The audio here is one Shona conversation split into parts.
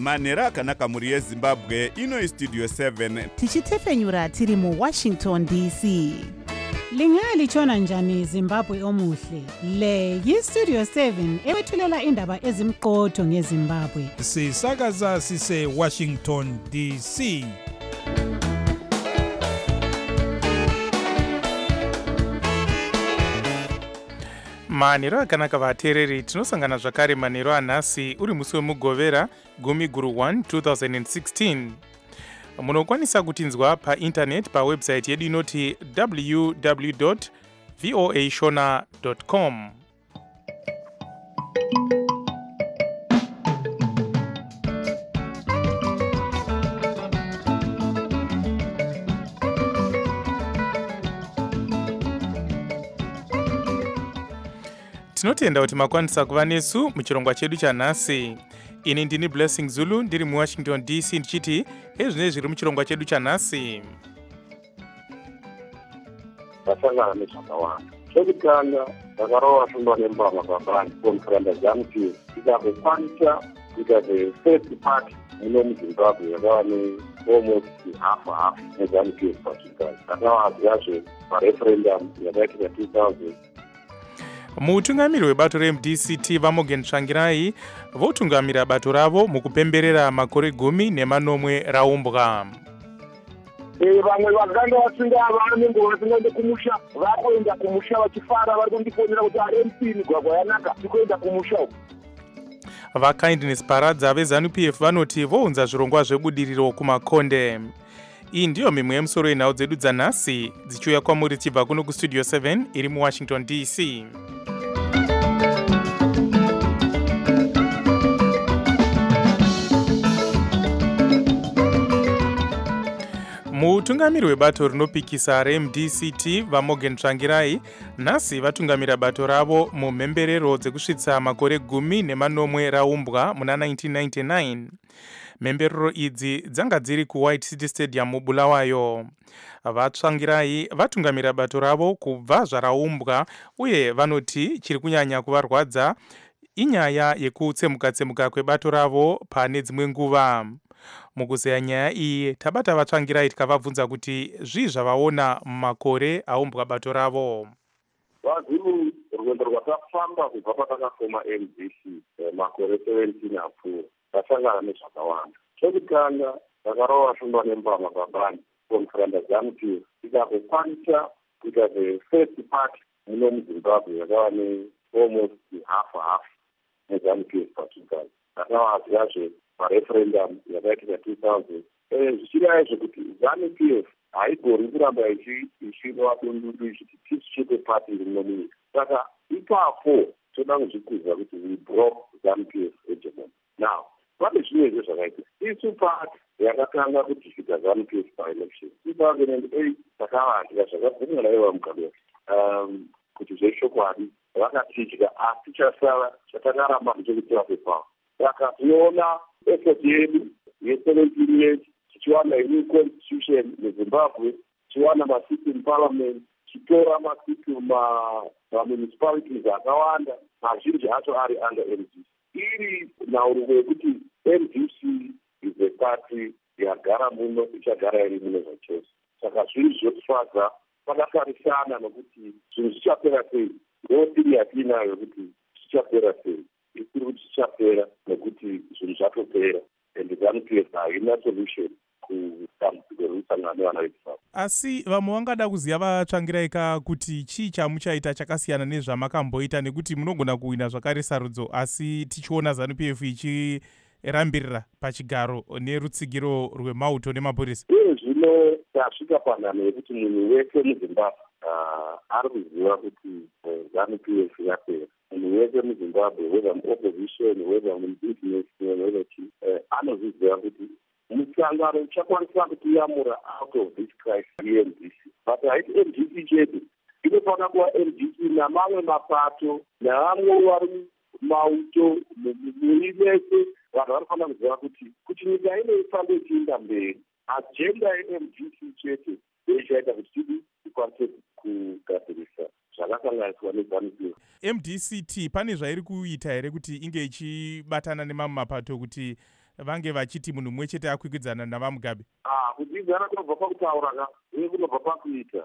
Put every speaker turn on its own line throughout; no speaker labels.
manhero akanaka mhuri yezimbabwe. Ino istudio 7
tichitefenyura tiri muWashington DC.
Lingalitshona njani Zimbabwe omuhle? Le yiStudio 7 ewethulela indaba ezimqotho ngeZimbabwe.
Sisakaza sise Washington DC.
manhero akanaka vateereri, tinosangana zvakare manhero anhasi uri musi wemugovera 10/1 2016. munokwanisa kutinzwa paindaneti pawebsite yedu inoti www.voashona.com. tinotenda kuti makwanisa kuva nesu muchirongwa chedu chanhasi. ini ndini Blessing Zulu ndiri muWashington DC ndichiti ezvine zviri muchirongwa chedu chanhasi.
Tasangana nezvakawanda. Chekutanga takarova shumba nembama pabani konferenda ZANU-PF ikazokwanisa kuita the first party muno muZimbabwe yakava almost half neZANU-PF pachigare. Takavadzazve pareferendum yakaitika 2000.
mutungamiri webato reMDCT vaMorgan Tsvangirai votungamira bato ravo mukupemberera makore 10 raumbwa.
Vamwe vaganda vasinga vanenge vasingaende kumusha vakuenda kumusha vachifara vari kundifonera kuti RMC migwagwa yanaka tikuenda kumusha uku.
vakindness paradza veZANU-PF vanoti vounza zvirongwa zvebudiriro kumakonde. iyi ndiyo mimwe yemusoro yenhau dzedu dzanhasi dzichiuya kwamuri tichibva kuno kustudio 7 iri muWashington DC. mutungamiri webato rinopikisa reMDCT vaMorgan Tsvangirai nhasi vatungamira bato ravo mumhemberero dzekusvitsa makore 10 raumbwa muna 1999. mhemberero idzi dzanga dziri kuWhite City Stadium muBulawayo. vaTsvangirai vatungamira bato ravo kubva zvaraumbwa uye vanoti chiri kunyanya kuvarwadza inyaya yekutsemuka kwebato ravo pane dzimwe nguva. mukuzeya nyaya iyi tabata vaTsvangirai tikavabvunza kuti zvii zvavaona mumakore aumbwa bato ravo.
Vazuru rwendo rwatafamba kubva patakafoma MDC makore 17 apfuura tasangana nezvakawanda. Chekutanga takarova shumba nembama pabani konferenda ZANU-PF ikazokwanisa kuita the first party muno muZimbabwe yakava almost half neZANU-PF pachigare. Takavadzazve pareferendum yakaitika 2000. Zvichiraya zvekuti ZANU-PF haigoni kuramba ichirova dundudu ichiti tisi chete party iri muno munyika. Saka ipapo toda kuzvikuza kuti we broke ZANU-PF hegemony. Now, pane zvimwe zvakaitika. Isu party yakatanga kutisvika ZANU-PF paelection 2008 takavadya zvakabvumirwa naiva mugabe kuti zveshokwadi vakatidya asi chasara chatakaramba ndechekutora pepawa. Saka tinoona effort yedu ye17 years tichiwana new constitution muZimbabwe, tichiwana masiti muparliament, tichitora masiti municipalities akawanda, mazhinji acho ari under MDC. iri nauro wekuti MDC is a party yagara muno ichagara iri muno zvachose. Saka zviri zvotifadza pakatarisana nokuti zvinhu zvichapera sei. ndotiri yatinayo kuti zvichapera sei. isiri kuti zvichapera nekuti zvinhu zvatopera and ZANU-PF haina solution kudambudziko ririkusangana nevana veZimbabwe.
asi vamwe vangada kuziva vaTsvangirai kuti chii chamuchaita chakasiyana nezvamakamboita nekuti munogona kuwina zvakare sarudzo asi tichiona ZANU-PF ichirambirira pachigaro nerutsigiro rwemauto nemapurisa.
Uye zvino tasvika panhano yekuti munhu wese muZimbabwe ari kuziva kuti ZANU-PF yapera. Munhu wese muZimbabwe whether muopposition whether mubusiness whether anozviziva kuti musangano uchakwanisa kutiyamura out of this crisis yeMDC. But haiti MDC chete, inofana kuva MDC namamwe mapato nevamwe vari mauto muri mese vanhu vanofana kuziva kuti nyika ino ifambe ichienda mberi. Agenda yeMDC chete ichaita kuti tidi ikwanise kugadzirisa zvakasanganiswa neZANU-PF.
MDCT pane zvairi kuita here kuti inge ichibatana nemamwe mapato kuti vange vachiti munhu mumwe chete akwikwidzana navamugabe?
Kudzidzana kunobva pakutaura uye kunobva pakuita.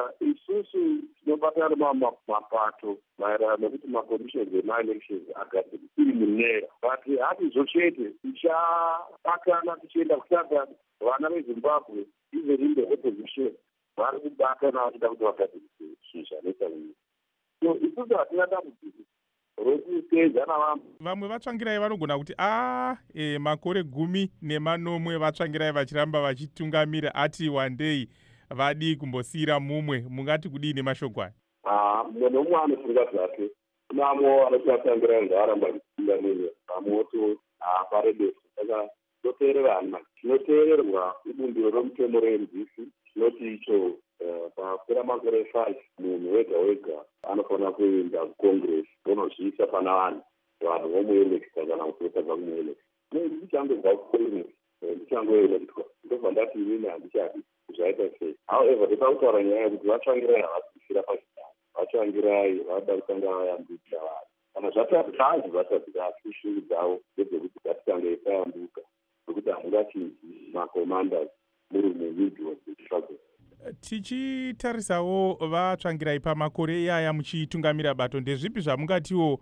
Isusu tinobatana mapato maererano nekuti maconditions emaelections agadzirwa tiri munera, but hatizochete tichabatana tichienda kutanga vana vezimbabwe even in the opposition vari kubatana vachida kuti vagadzirisa shisha nesaii. So isusu hatina dambudziko rokutedzana
vamwe vatsvangirai vanogona kuti makore 10 vatsvangirai vachiramba vachitungamira ati wandei vadi kumbosiyira mumwe, mungati kudii nemashoko aya?
Mumwe nomumwe anofunga zvake. Kunamwe anotsvangira ngaramba achitungamira pamoto paredefu. Saka toteererana, tinoteererwa ibumbiro romutemo reMDC tinoti icho papera makore 5 munhu wega wega anofanira kuenda kucongress onozviisa pana vanhu vomuelekita kana kutotadza kumuelekita. Ndichangobva kucongress ndichangoelektwa ndobva ndati inini handichadi zvaita sei. However ndipakutaura nyaya yekuti vatsvangirai havasisira pachitano, vatsvangirai vada kutanga vayambukira vanhu kana zvatadzi vatadzira ishuu dzavo ndedzekuti ngatitange tayambuka nokuti hamungachinzi macommanders muri mumiddle struggle.
Tichitarisawo vatsvangirai pamakore iyaya muchitungamira bato, ndezvipi zvamungatiwo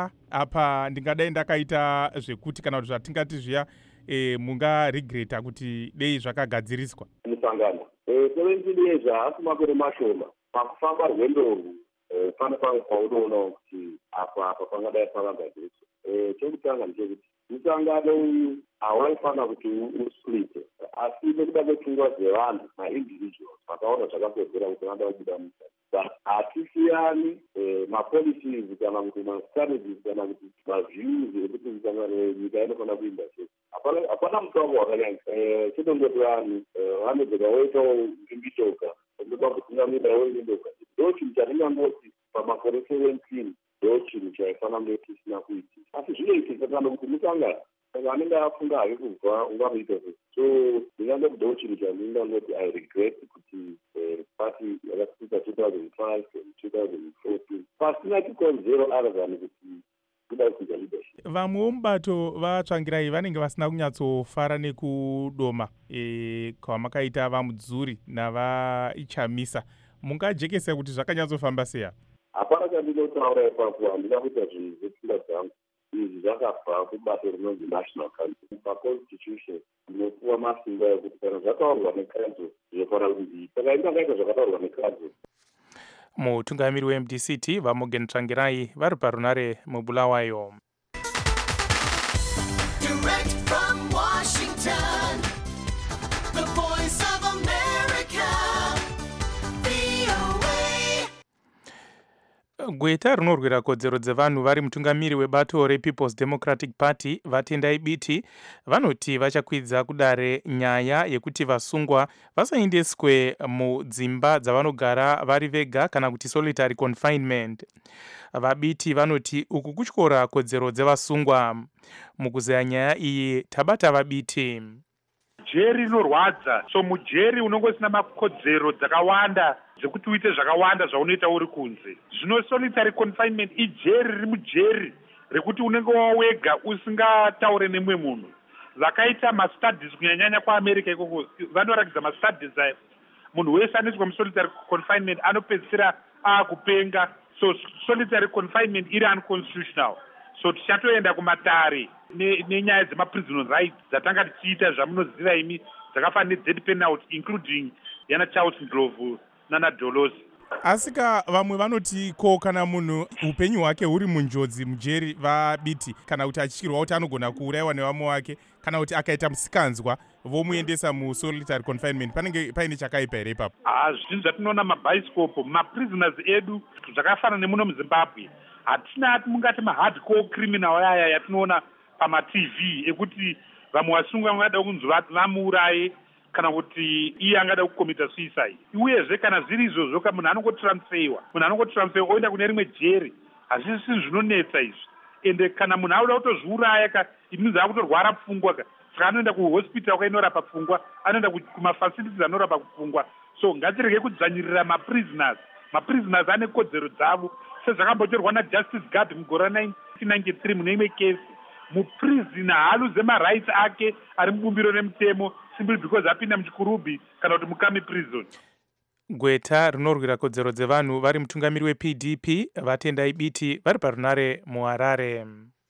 apa ndingadai ndakaita zvekuti kana kuti zvatingati zviya mungaregreta kuti dei zvakagadziriswa?
Musangano 17 years haasi makore mashoma pakufamba rwendo urwu pane pamwe paunoona kuti apa pangadai pakagadziriswa. Chekutanga ndechekuti musangano uyu hawaifanira kuti usplite, asi nekuda kwepfungwa dzevanhu maindividuals vakaona zvakakodzera kuti vada kubuda musangano. Hatisiyani mapolicies kana kuti mastrategies kana kuti maviews ekuti musangano nyika inofanira kuinda sei. Hapana mutongo wakanyanya. Chinongoti vanhu vanogona voitawo zvimbitoka ndoda kutungamira weimitoka. Ndo chinhu chatingangoti pamakore 17 ndo chinhu chaifanira kunge tisina kuita. Asi zvinoitika kana kuti musangano saka anenge afunga hake kubva ungamuita sei. So ndingangoti ndo chinhu chandingangoti I regret kuti party yakasvika 2005 2014 pasina chikonzero other than kuti kuda kuita leadership.
Vamwe vomubato vatsvangirai vanenge vasina kunyatsofara nekudoma kwamakaita vamudzuri navaichamisa. Mungajekesa kuti zvakanyatsofamba sei?
Hapana chandinotaura ipapo, handina kuita zvinhu zvepfungwa dzangu. Izvi zvakabva kubato rinonzi national council. Paconstitution ndinopuwa masimba ekuti kana zvataurwa necouncil zvinofanira kuti saka indakaita zvakataurwa necouncil.
Mutungamiri weMDCT Vamogen Tsvangirai vari parunare muBulawayo.
Direct from Washington, the voice of America, VOA.
Gweta rinorwira kodzero dzevanhu vari mutungamiri webato rePeople's Democratic Party vatendai biti vanoti vachakwidza kudare nyaya yekuti vasungwa vasaendeswe mudzimba dzavanogara vari vega kana kuti solitary confinement. Vabiti vanoti uku kutyora kodzero dzevasungwa. Mukuzeya nyaya iyi tabata vabiti.
Jeri rinorwadza, so mujeri unongosina makodzero dzakawanda dzekuti uite zvakawanda zvaunoita uri kunze. Zvino solitary confinement ijeri riri mujeri rekuti unenge wawega usingataure nemwe munhu. Vakaita mastudies kunyanyanya kwaAmerica ikoko vanorakidza mastudies aya munhu wese anoiswa musolitary confinement anopedzisira akupenga. So solitary confinement iri unconstitutional. So tichatoenda kumatare nenyaya dzemaprisoner rights dzatanga tichiita zvamunoziva imi dzakafanana nedeath penalty including yana Charles Ndlovu nana Dolosi.
Asika vamwe vanoti ko kana munhu upenyu hwake huri munjodzi mujeri vabiti kana kuti achityirwa kuti anogona kuurayiwa nevamwe wake kana kuti akaita musikanzwa vomuendesa musolitary confinement panenge paine chakaipa here ipapo?
Zvinhu zvatinoona mabhaisikopo maprisoners edu zvakafanana nemuno muZimbabwe hatina mungati mahardcore criminal yaya yatinoona pamatv ekuti vamwe vasungwa vangada kunzi vamuuraye kana kuti iye angada kukomita suicide. Uyezve kana zviri izvozvo ka munhu anongotransfeiwa oenda kune rimwe jeri. Hazvisi zvinonetsa izvi. Ende kana munhu auda kutozviuraya ka inonzi akutorwara pfungwa ka saka anoenda kuhospital kwainorapa pfungwa, anoenda kumafacilities anorapa pfungwa. So ngatirege kudzvanyirira maprisoners ane kodzero dzavo sezvakambotorwa naJustice Gad mugore 1993 mune imwe kesi muprisoner haaluze marights ake ari mubumbiro nemutemo simply because apinda muchikurubhi kana kuti mukami prison.
Gweta rinorwira kodzero dzevanhu vari mutungamiri wePDP vatendai biti vari parunare muHarare.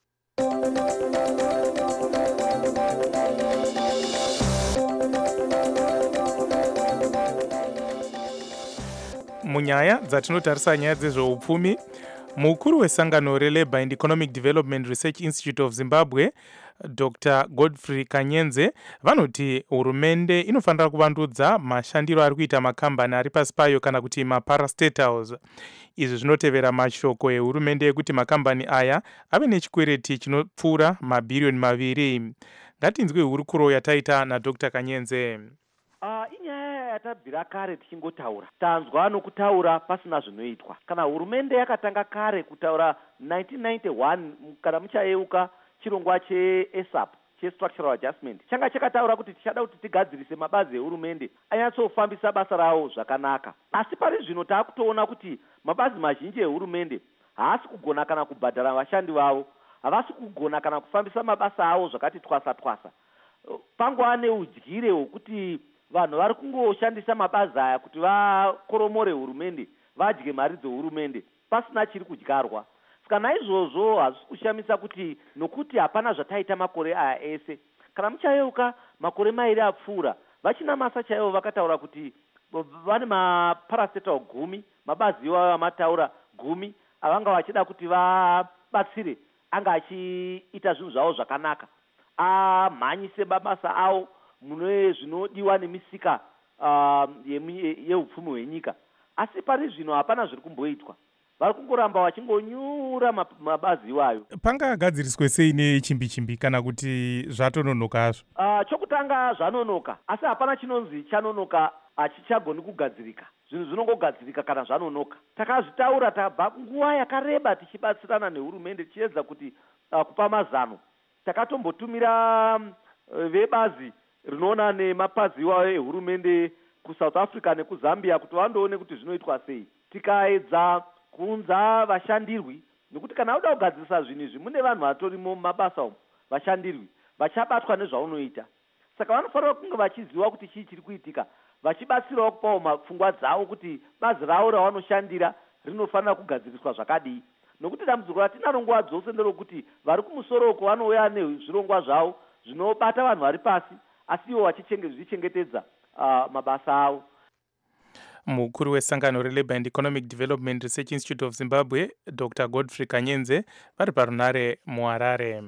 Munyaya dzatinotarisa nyaya dzezveupfumi, mukuru wesangano reLabour and Economic Development Research Institute of Zimbabwe Dr. Godfrey Kanyenze vanoti hurumende inofanira kuvandudza mashandiro ari kuita makambani ari pasi payo kana kuti maparastatals. Izvi zvinotevera mashoko ehurumende ekuti makambani aya ave nechikwereti chinopfuura mabhiriyoni 2. Ngatinzwe hurukuro yataita naDr. Kanyenze.
Inyaya yatabvira kare tichingotaura, tanzwa nokutaura pasina zvinoitwa. Kana hurumende yakatanga kare kutaura 1991 kana muchayeuka chirongwa cheESAP chestructural adjustment changa chakataura kuti tichada kuti tigadzirise mabazi ehurumende anyatsofambisa basa rawo zvakanaka. Asi pari zvino taakutoona kuti mabazi mazhinji ehurumende haasi kugona kana kubhadhara vashandi vavo, havasi kugona kana kufambisa mabasa avo zvakati twasa. Pangova neudyire hwokuti vanhu vari kungoshandisa mabazi aya kuti vakoromore hurumende, vadye mari dzehurumende pasina chiri kudyarwa. Saka naizvozvo hazvisi kushamisa kuti nokuti hapana zvataita makore aya ese, kana muchayeuka makore 2 apfuura, vachinamasa chaivo vakataura kuti vane maparastatal 10, mabazi iwayo amataura 10 avanga vachida kuti vabatsire anga achiita zvinhu zvavo zvakanaka, amhanyise mabasa avo mune zvinodiwa nemisika yeupfumi hwenyika. Asi pari zvino hapana zviri kumboitwa, vari kungoramba vachingonyura mabazi iwayo.
Pangagadziriswe sei nechimbi kana kuti zvatononoka hazvo?
Chokutanga zvanonoka, asi hapana chinonzi chanonoka hachichagoni kugadzirika. Zvinhu zvinongogadzirika kana zvanonoka. Takazvitaura tabva nguva yakareba tichibatsirana nehurumende tichiedza kuti kupa mazano. Takatombotumira vebazi rinoona nemapazi iwayo ehurumende kuSouth Africa nekuzambia kuti vandoone kuti zvinoitwa sei. Tikaedza kuunza vashandirwi, nokuti kana uda kugadzirisa zvinhu izvi mune vanhu vatorimo mumabasa umu, vashandirwi vachabatwa nezvaunoita. Saka vanofanira kunge vachiziva kuti chii chiri kuitika, vachibatsirawo kupawo mapfungwa dzavo kuti bazi ravo ravanoshandira rinofanira kugadziriswa zvakadii. Nokuti dambudziko ratinaro nguva dzose nderokuti vari kumusoroko vanouya nezvirongwa zvavo zvinobata vanhu vari pasi, asi ivo vachizvichengetedza mabasa avo.
Mukuru wesangano reLabour and Economic Development Research Institute of Zimbabwe Dr. Godfrey Kanyenze vari parunare muHarare.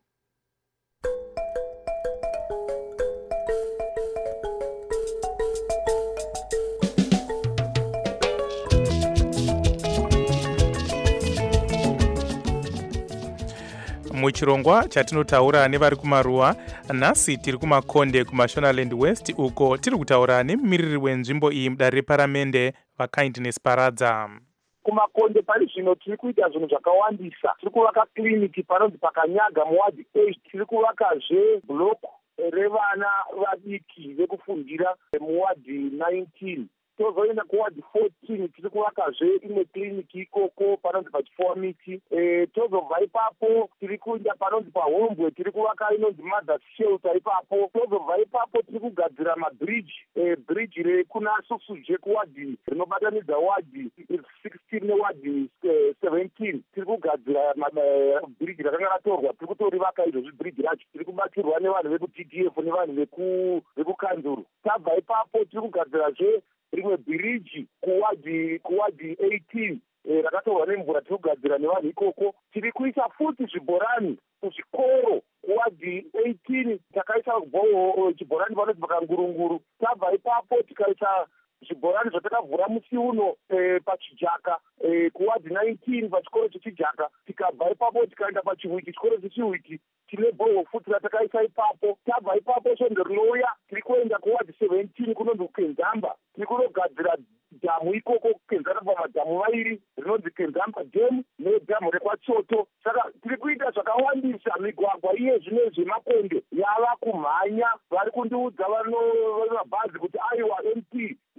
Muchirongwa chatinotaura nevari kumaruwa, nhasi tiri kumakonde kuMashonaland West uko tiri kutaura nemumiriri wenzvimbo iyi mudare reparamende vaKindness Paradza.
Kumakonde pari zvino tiri kuita zvinhu zvakawandisa. Tiri kuvaka kliniki panonzi pakanyaga muwadhi 8, tiri kuvakazve bloko revana vadiki vekufundira muwadhi 19. Tozoenda kuwadhi 14 tiri kuvakazve imwe kliniki ikoko panonzi pachifuwa miti. Tozobva ipapo tiri kuenda panonzi paHombwe tiri kuvaka inonzi Mother's Shelter ipapo. Tozobva ipapo tiri kugadzira mabridge, bridge rekuna Susuje kuwadhi rinobatanidza wadhi 16 newadhi 17. Tiri kugadzira bridge rakanga ratorwa, tiri kutorivaka izvozvi bridge racho. Tiri kubatsirwa nevanhu vekuTDF nevanhu vekukanzuru. Tabva ipapo tiri kugadzirazve rimwe bhiriji kuwadhi 18 rakatorwa nemvura, tiri kugadzira nevanhu ikoko. Tiri kuisa futi zvibhorani kuzvikoro kuwadhi 18, takaisa chibhorani panonzi pakangurunguru. Tabva ipapo tikaisa zvibhorani zvatakavhura musi uno pachijaka kuwadhi 19 pachikoro chechijaka. Tikabva ipapo tikaenda pachihwiki, chikoro chechihwiki tine bhoho futi ratakaisa ipapo. Tabva ipapo svondo rinouya tiri kuenda kuwadhi 17 kunonzi kuKenzamba, tiri kunogadzira dhamu ikoko kukenzana pamadhamu 2 rinonzi Kenzamba Dam nedhamu rekwaTsoto. Saka tiri kuita zvakawandisa. Migwagwa iye zvino zvemakonde yava kumhanya. Vari kundiudza vano mabhazi kuti aiwa MP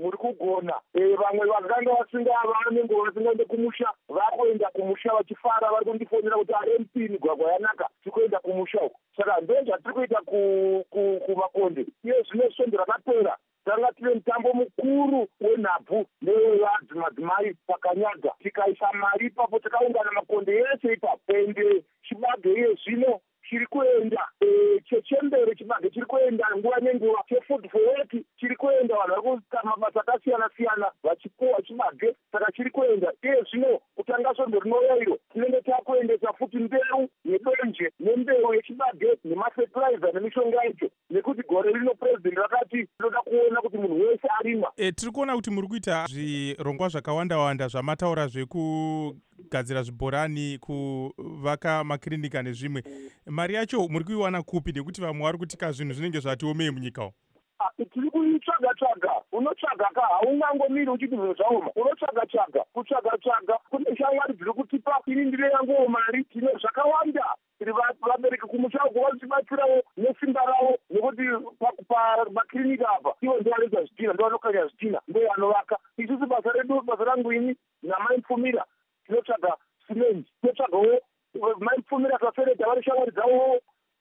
muri kugona. Vamwe vakanga vanenge vasingaende kumusha vakuenda kumusha vachifara, vari kundifonera kuti RMP migwagwa yanaka, tiri kuenda kumusha uko. Saka ndo zvatiri kuita kumakonde. Iye zvino svondo rakapera tanga tine mutambo mukuru wenhabvu nevadzimadzimai pakanyaga, tikaisa mari ipapo, takaungana makonde yese ipapo, ende chibage iye zvino chiri kuenda chechembere, chibage chiri kuenda nguva nenguva, chefood for work chiri kuenda, vanhu vari kuita mabasa akasiyana-siyana vachipuwa chibage, saka chiri kuenda. Iye zvino kutanga svondo rinouya iro tinenge takuendesa futi mbeu nedonje nembeu yechibage nemafertilizer nemishonga yacho, nekuti gore rino purezidendi rakati rinoda kuona kuti munhu wese arima.
Tiri kuona kuti muri kuita zvirongwa zvakawanda-wanda zvamataura zvekugadzira zvibhorani, kuvaka makirinika nezvimwe. Mari yacho muri kuiwana kupi? Nekuti vamwe vari kutika zvinhu zvinenge zvatiomei munyika umu.
Tiri kuitsvaga-tsvaga. Unotsvaga ka, haungangomiri uchiti zvinhu zvaoma, unotsvaga-tsvaga, kutsvaga-tsvaga. Kune shamwari dziri kutipa ini ndine yanguwo mari, tine zvakawanda. Tiri vabereki kumusha uko vachitibatsirawo nesimba ravo, nekuti pamakirinika apa ivo ndovaredza zvitina, ndovanokanya zvitina, ndovanovaka. Isusu basa redu, basa rangu ini namaipfumira, tinotsvaga simendi, tinotsvagawo maipfumira kafereta vari shamwari dzavo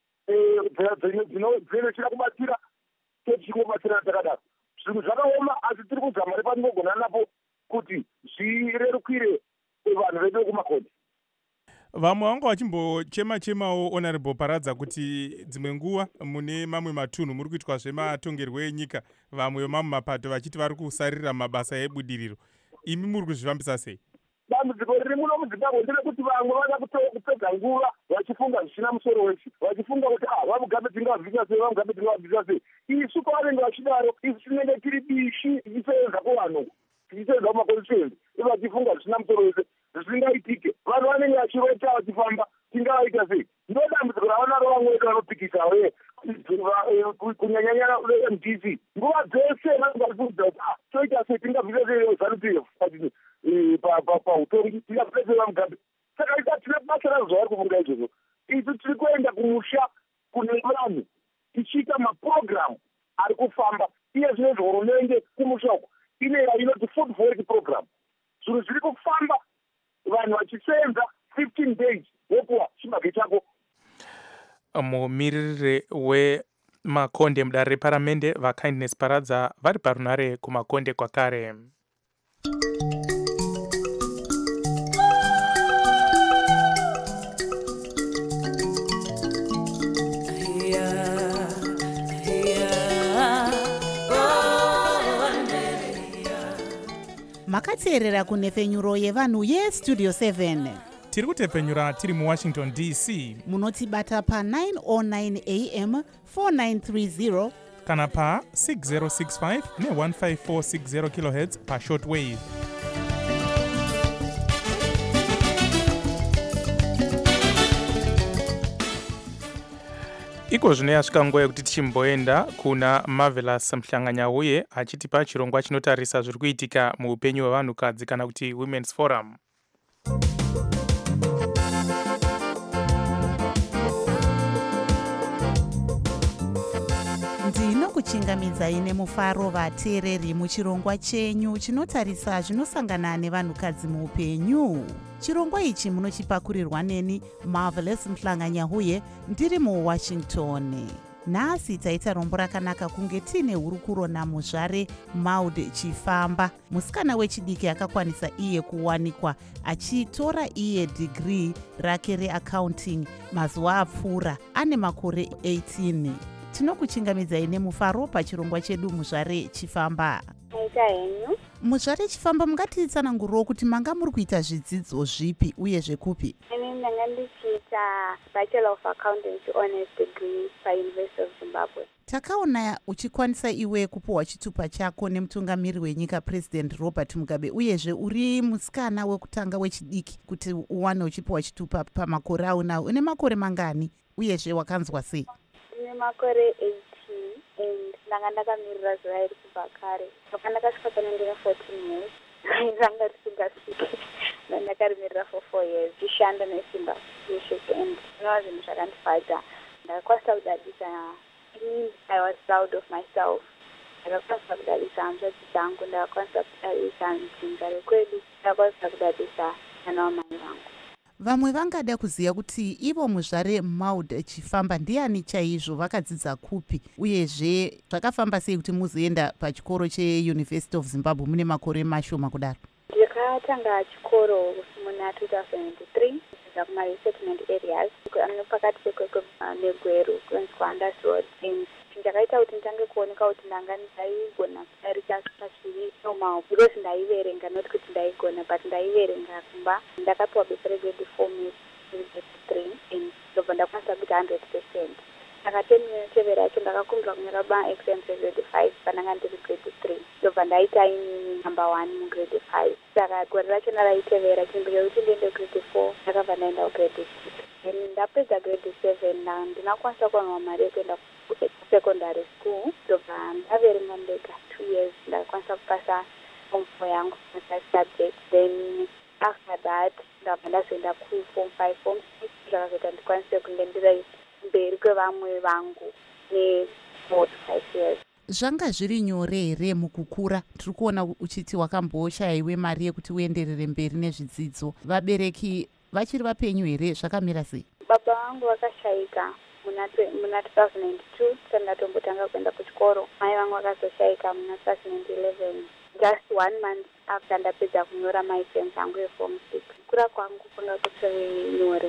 dzinochida kubatsira, tichikubatsirana takadaro. Zvinhu zvakaoma, asi tiri kuzama repatinogona napo kuti zvirerukire vanhu vedu vekumakonde.
Vamwe vanga vachimbochema-chemawo Honorable Paradza kuti dzimwe nguva mune mamwe matunhu muri kuitwa zvematongerwo enyika, vamwe vemamwe mapato vachiti vari kusarira mabasa ebudiriro. Imi muri kuzvifambisa sei?
Dambudziko riri muno muZimbabwe nderekuti vamwe vada kupedza nguva vachifunga zvisina musoro wese, vachifunga kuti vamugabe dzingabvisa sei, vamugabe dzingabvisa sei. Isu pavanenge vachidaro, isu tinenge tiri bishi tichisevenza kuvanhu, tichisevenza kumakonstituensi, vachifunga zvisina musoro wese zvisingaitike. Vanhu vanenge vachirota vachifamba, tingavaita sei? Ndo dambudziko ravanaro vamwe vedu vanopikisa kunyanyanya MDC. Nguva dzese vanenge vachifundisa kuti toita sei, tingabvisa sei ZANU-PF pautongi, tingabvisa sei vamugabe. Saka ita tine basa razvo vari kufunga izvozvo. Isu tiri kuenda kumusha kune vanhu tichiita mapurogiramu ari kufamba. Iye zvinezvi hurumende kumusha uko ine yainoti food for work program. Zvinhu zviri kufamba, vanhu vachisenza 15 days wopuwa chibage chako.
Mumiriri wemakonde mudare reparamende vaKindness Paradza vari parunare kumakonde kwakare.
Makateerera kunhefenyuro yevanhu yestudio 7.
Tiri kutepfenyura tiri muWashington DC.
Munotibata pa909 AM 4930
kana pa 6065 ne15460 kHz pa shortwave. Iko zvino yasvika nguva yekuti tichimboenda kuna Marvelous Mhlanganyauye achitipa chirongwa chinotarisa zviri kuitika muupenyu hwevanhukadzi kana kuti Women's Forum.
ndinokuchingamidzai nemufaro vateereri muchirongwa chenyu chinotarisa zvinosangana nevanhukadzi muupenyu. Chirongwa ichi munochipakurirwa neni Marvelous Mhlanganyauye ndiri muWashington. Nhasi taita rombo rakanaka kunge tine hurukuro namuzvare Maud Chifamba, musikana wechidiki akakwanisa iye kuwanikwa achitora iye degree rake reaccounting mazuva apfuura ane makore 18. Tinokuchingamidzai nemufaro pachirongwa chedu muzvare Chifamba. Muzvare Chifamba, mungatitsanangurirawo kuti manga muri kuita zvidzidzo zvipi uye zvekupi?
Ndanga ndichiita Bachelor of Accountancy Honors Degree paUniversity of Zimbabwe.
Takaona uchikwanisa iwe kupuwa chitupa chako nemutungamiri wenyika President Robert Mugabe, uyezve uri musikana wekutanga wechidiki kuti uwane uchipuwa chitupa pamakore aunawo. Une makore mangani uyezve wakanzwa sei?
Ndine makore 18 and ndanga ndakamirira zuva iri kubva kare. Ndakasvika pano ndine 14 years. Ndanga risingasviki. Ndakarimirira for 4 years. Ndishanda nesimba yeshoko and zvinova zvinhu zvakandifadza. Ndakakwanisa kudadisa. I was proud of myself ndakakwanisa kudadisa hanzvadzi dzangu, ndakakwanisa kudadisa mdzinza rekwedu, ndakakwanisa kudadisa mwana wamai vangu.
Vamwe vangada kuziva kuti ivo muzvare Maud Chifamba ndiani chaizvo, vakadzidza kupi, uyezve zvakafamba sei kuti muzoenda pachikoro cheUniversity of Zimbabwe mune makore mashoma kudaro?
Ndakatanga chikoro muna 2003 kubva kuma-resettlement areas pakati pekwekwe neGweru kunonzwa Undersword. Ndakaita kuti nditange kuoneka kuti ndanga ndaigona kudarika pachiri normal because ndaiverenga, not kuti ndaigona but ndaiverenga kumba. Ndakapiwa besa regrade 4 grade 3 ndobva ndakwanisa kuita 100%. Saka 10 tevera yacho ndakakumbira kunyora ma-exams regrade 5 pananga ndiri grade 3 ndobva ndaita number 1 mugrade 5. Saka gore racho ndaraitevera chimbiro kuti ndiende grade 4 ndakabva ndaenda kugrade 6. Ndapedza grade 7 ndinakwanisa kuwana mari yekuenda secondary school ndobva ndaverenga ndega 2 years ndakwanisa kupasa form 4 yangu subject. Then after that ndabva ndazoenda kuform 5 form 6 zvakazoita ndikwanise kunge ndiri mberi kwevamwe vangu ne-4 to 5 years.
Zvanga zviri nyore here mukukura? Tiri kuona uchiti wakamboshayiwe mari yekuti uenderere mberi nezvidzidzo. Vabereki vachiri vapenyu here? Zvakamira sei?
Baba vangu vakashayika muna 2002 sandatombotanga kuenda kuchikoro. Mai vangu vakazoshaika muna 2011 just 1 month after ndapedza kunyora ma-exams angu eform 6. Kukura kwangu kwanga kusiri nyore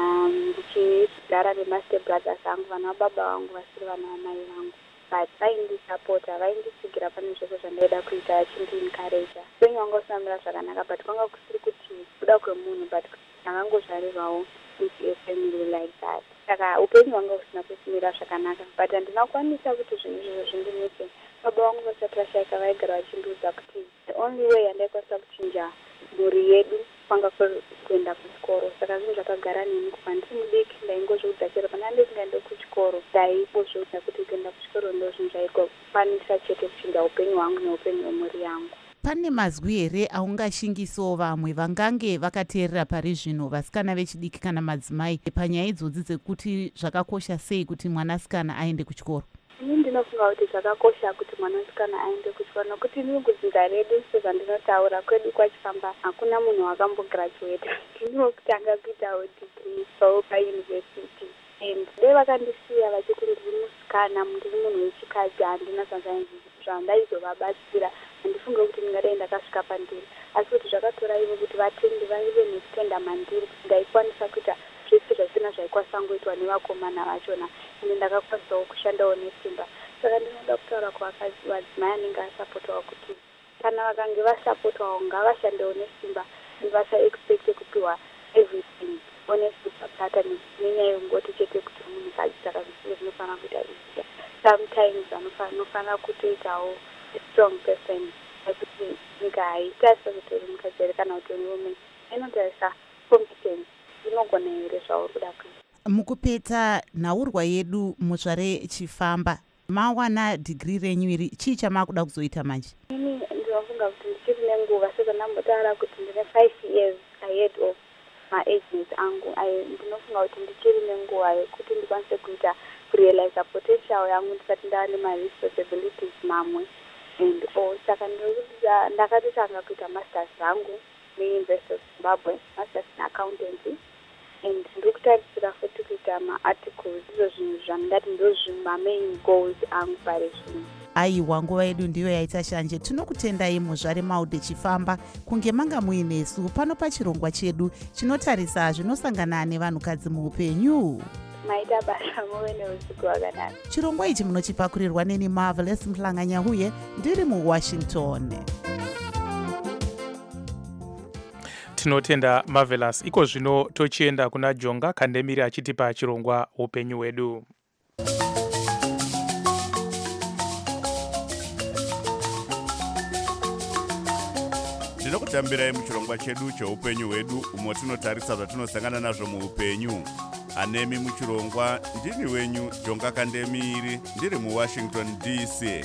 ndichigara nemaster brothers angu, vana vababa vangu vasiri vana vamai vangu, but vaindisapota, vaindisigira pane zvese zvandaida kuita, vachindiencouragea. Upenyu wanga usina kumira zvakanaka but kwanga kusiri kuti kuda kwemunhu but ndakangozvarirwawo into a family like that. Saka upenyu wanga usina kumira zvakanaka but handinakwanisa kuti zvinhu izvozvo zvindinese. Baba vangu vasati vashaika vaigara vachindiudza kuti the only way yandaikwanisa kuchinja mhuri yedu kwanga kuenda kuchikoro. Saka zvinhu zvakagara neni kubva ndiri mudiki ndaingozviudza chero pana ndisingaende kuchikoro ndaingozviudza kuti kuenda kuchikoro ndo zvinhu zvaikokwanisa chete kuchinja upenyu hwangu neupenyu hwemhuri yangu.
Pane mazwi here aungashingisawo vamwe vangange vakateerera pari zvino, vasikana vechidiki kana madzimai, panyaya idzodzi dzekuti zvakakosha sei kuti mwanasikana aende kuchikoro?
Ini ndinofunga kuti zvakakosha kuti mwanasikana aende kuchikoro nokuti mugudzinza redu sezvandinotaura kwedu kwachifamba hakuna munhu wakambograduate. Ndinokutanga kuitawo degree pauniversity and dai vakandisiya vachiti ndiri musikana ndiri munhu wechikadzi handina zvandaizovabatsira, handifunge kuti ndingadai ndakasvika pandiri, asi kuti zvakatora ivo kuti vatendi vaive nekutenda mandiri kuti ndaikwanisa kuita zvese zvasina zvaikwanisa ngoitwa nevakomana vachona, ende ndakakwanisawo kushandawo nesimba. Saka ndinoda kutaura kuvadzimai anenge asapotawo kuti kana vakange vasapotawo ngavashandewo nesimba and vasaexpecte kupiwa everything honestly pattern nenyaya yekungoti chete kuti munhukadzi. Saka zvisiro zvinofanira kuita izia sometimes anofanira kutoitawo a strong person ekuti nyika haitarisa kuti uri mukadzi here kana kuti uri woman, inotarisa competence, inogona here zvauri kuda kuita.
Mukupedza nhaurwa yedu muzvare Chifamba, mawana degree renyu iri, chii chamakuda kuzoita manje?
Ini ndinofunga kuti ndichiri nenguva sezvandambotaura kuti ndine 5 years ahead of ma-agents angu. Ndinofunga kuti ndichiri nenguva yekuti ndikwanise kuita kurealize potential yangu ndisati ndava nema-responsibilities mamwe and all. Saka ndakatotanga kuita masters zangu neUniversity of Zimbabwe, masters in accountancy, and ndiri kutarisira futi kuita ma-articles. Izvo zvinhu zvandati ndozvima-main goals angu pari zvino.
Aiwa, nguva yedu ndiyo yaita shanje. Tinokutendai muzvare Maud Chifamba kunge manga muinesu pano pachirongwa chedu chinotarisa zvinosangana nevanhukadzi muupenyu.
Maita basa muve neusiku hwakanaka.
Chirongwa ichi munochipakurirwa neni Marvelous Mhlanganyahuye ndiri muWashington.
Tinotenda Marvelous. Iko zvino tochienda kuna Jonga Kandemiri achitipa chirongwa upenyu hwedu.
Ndinokutambirai muchirongwa chedu cheupenyu hwedu umo tinotarisa zvatinosangana nazvo muupenyu. Anemi muchirongwa ndini wenyu Jonga Kandemiri ndiri muWashington DC.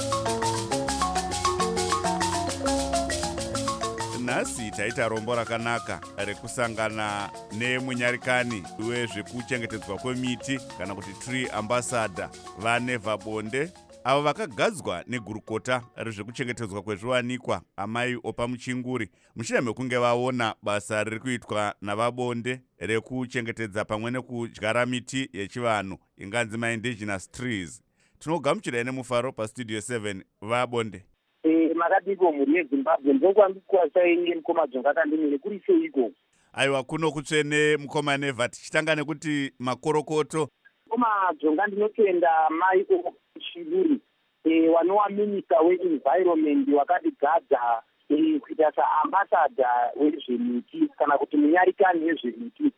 Nhasi taita rombo rakanaka rekusangana nemunyarikani wezvekuchengetedzwa kwemiti kana kuti tree ambassador vaNeva Bonde avo vakagadzwa negurukota rezvekuchengetedzwa kwezviwanikwa amai opamuchinguri mushure mekunge vaona basa riri kuitwa navabonde rekuchengetedza pamwe nekudyara miti yechivanhu inganzi ma-indigenous trees. Tinogamuchirai nemufaro pastudio 7 vabonde.
Makadiko mhuri yeZimbabwe ndokwandikuwasaini mukoma Dzonga Kandemire kuri seiko.
Aiwa, kuno kutsvene mukoma Neva, tichitanga nekuti makorokoto.
Mukoma Dzonga ndinotenda mai Chiburi wanova minista weenvironment wakatigadza kuita saambasada wezvemiti kana kuti munyarikani wezvemiti.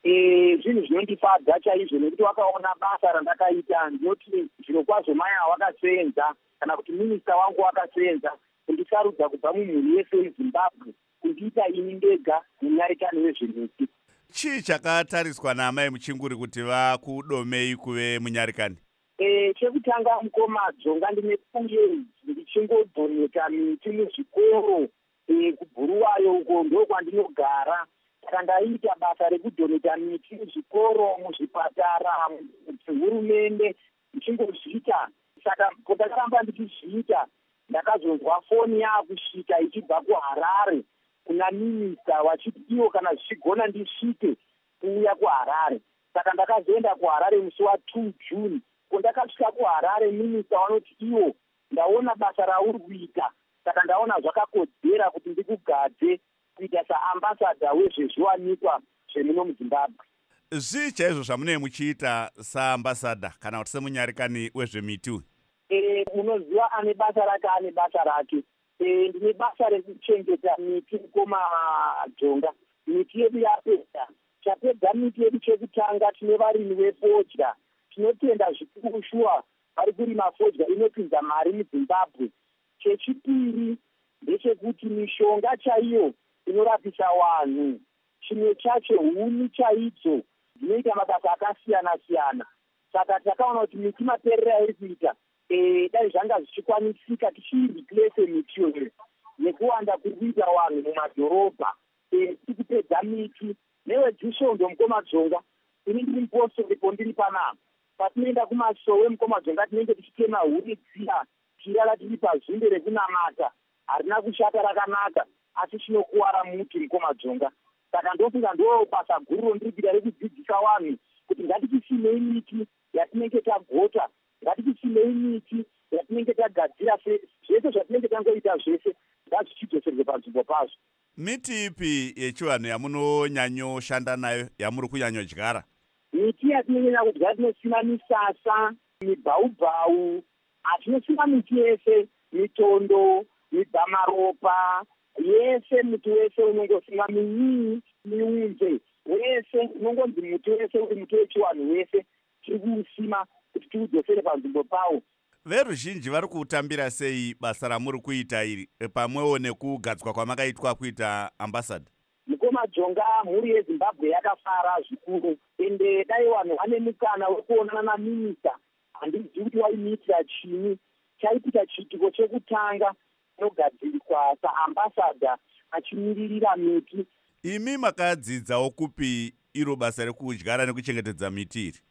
Zvinhu zvinondifadza chaizvo nekuti wakaona basa randakaita ndinoti zviro kwazvo mai wakasenza kana kuti minista wangu wakasenza kundisarudza kubva mumhuri yese yeZimbabwe kundiita ini ndega munyarikani wezvemiti.
Chii chakatariswa naamai Muchinguri kuti vakudomei kuve munyarikani?
Chekutanga mukoma Dzonga ndine kunge ndichingodhoneta miti muzvikoro kuBhuruwayo uko ndokwandinogara. Saka ndaita basa rekudhoneta miti muzvikoro, muzvipatara, hurumende ndichingozviita. Saka ndakaramba ndichizviita ndakazonzwa foni yaakusvika ichibva kuHarare kuna minista vachiti iwo kana zvichigona ndisvike kuuya kuHarare. Saka ndakazoenda kuHarare musi wa2 June. Ndakasvika kuHarare minista vanoti iwo ndaona basa rauri kuita, saka ndaona zvakakodzera kuti ndikugadze kuita saambasada wezvezviwanikwa zvemuno muZimbabwe.
Zvii chaizvo zvamunenge muchiita saambasada kana kuti semunyarikani wezvemiti?
Munoziva ane basa rake ane basa rake. Ndine basa rekuchengeta miti mukoma Dzonga. Miti yedu yapedza. Chapedza miti yedu chekutanga tine varimi vefodya. Tinotenda zvikuru shuwa vari kurima fodya inopinza mari muZimbabwe. Chechipiri ndechekuti mishonga chaiyo inorapisa vanhu. Chimwe chacho huni chaidzo dzinoita mabasa akasiyana siyana. Saka takaona kuti miti maperera iri kuita dai zvanga zvichikwanisika tichireplace miti iyoyo nekuwanda kuri kuita vanhu mumadhorobha. Tikupedza miti newedzisvondo mukoma Dzonga. Ini ndiri mupostoripo ndiri panapa. Patinoenda kumasowe mukoma Dzonga tinenge tichitema huni dziya tirara tiri pazvimbe rekunamata harina kushata rakanaka asi chinokuwara muti mukoma Dzonga. Saka ndofunga ndo basa guru rondiri kuita rekudzidzisa vanhu kuti ngatichisimei miti yatinenge tagota, ngatichisimei miti yatinenge tagadzira, zvese zvatinenge tangoita zvese ngazvichidzoserwe panzvimbo pazvo.
Miti ipi yechivanhu yamunonyanyoshanda nayo yamuri kunyanyodyara?
Miti yatinonyanya kudyara tinosima misasa, mibhaubhau, tinosima miti yese, mitondo, mibhamaropa, yese muti wese unongosima, minyii, miunze, wese unongonzi muti wese uri muti wechivanhu wese tiri kuusima kuti tiudzosere panzvimbo pawo.
Veruzhinji vari kuutambira sei basa ramuri kuita iri pamwewo nekugadzwa kwamakaitwa kuita ambasada?
Mukoma Dzonga mhuri yeZimbabwe yakafara zvikuru ende dai vanhu vane mukana wekuonana naminista handizivi kuti waimiitira chini. Chaitika chiitiko chekutanga inogadzirwa saambasada achimiririra miti.
Imi makadzidzawo kupi iro basa rekudyara nekuchengetedza miti iri?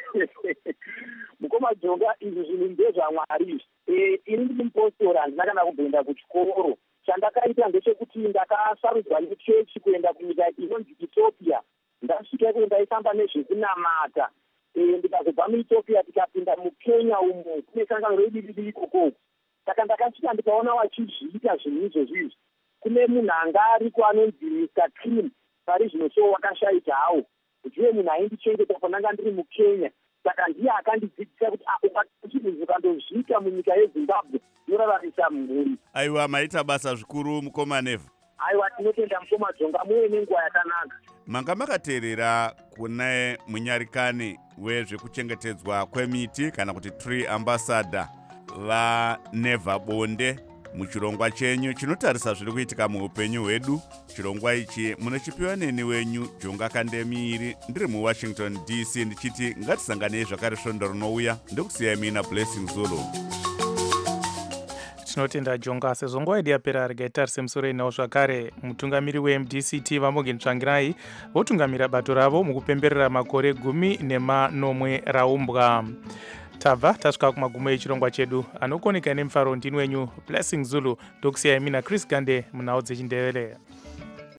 Mukoma Dzonga izvi zvinhu ndezvaMwari. Ini ndiri mupostori handina kana kumboenda kuchikoro. Chandakaita ndechekuti ndakasarudzwa nechechi kuenda kunyika inonzi Ethiopia. Ndasvika ndaifamba nezvekunamata. Ndikazobva muEthiopia tikapinda muKenya umo kune sangano redididi ikoko. Saka ndakasvika ndikaona vachizviita zvinhu izvozvizvi. Kune munhu anga ariko anonzi Mr. Clean pari zvino so wakashaita hawo. Ndiye munhu aindichengeta pandanga ndiri muKenya. Saka ndiye akandidzidzisa kuti ukachinhu ukandozviita munyika yeZimbabwe unoraramisa mhuri.
Aiwa, maita basa zvikuru mukoma Neva.
Aiwa, tinotenda mukoma Dzonga muve nenguva yakanaka.
Manga makateerera kune munyarikani wezvekuchengetedzwa kwemiti kana kuti tree ambassador vaNeva Bonde muchirongwa chenyu chinotarisa zviri kuitika muupenyu hwedu. Chirongwa ichi munochipiwa neni wenyu Dzonga Kandemire ndiri muWashington DC ndichiti ngatisanganei zvakare svondo rinouya. Ndikusiyai mina Blessing Zulu.
Tinotenda Dzonga sezvo nguva yedu yapera regaitarise musoro inawo zvakare mutungamiri weMDCT Vamogen Tsvangirai votungamira bato ravo mukupemberera makore 14 raumbwa. tabva tasvika kumagumo echirongwa chedu. Anokoneka nemufaro ndini wenyu Blessing Zulu, ndokusiyai mina Chris Gande munhau dzechindevere.